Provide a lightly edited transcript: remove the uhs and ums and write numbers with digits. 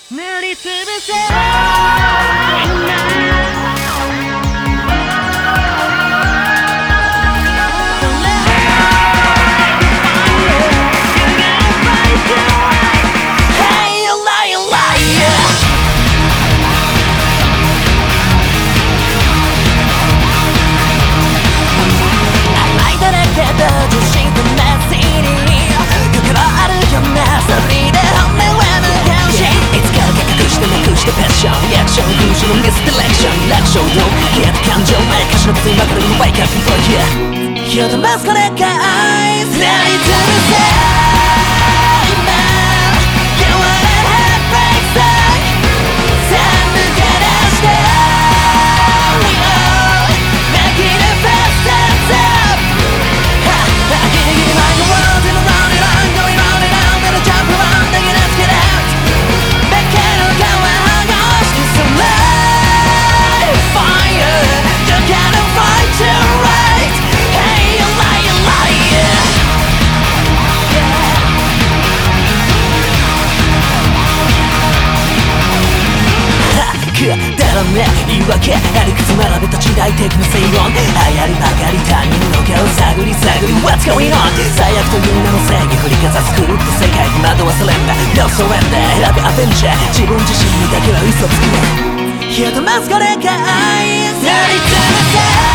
塗りつぶせリアクション空中のミスディレクション楽勝と消えた感情めかしの別にばかりのバイカーピンポイント火を灯すこれか愛すりつぶせだらね言い訳ありくつ並べた時代的な正論流行りばかり他人の顔探り探り What's going on 最悪という名の正義振りかざす狂った世界に惑わされんだ No surrender 選べアベンジャー自分自身にだけは嘘つくな火を灯すこれか愛すりつぶせ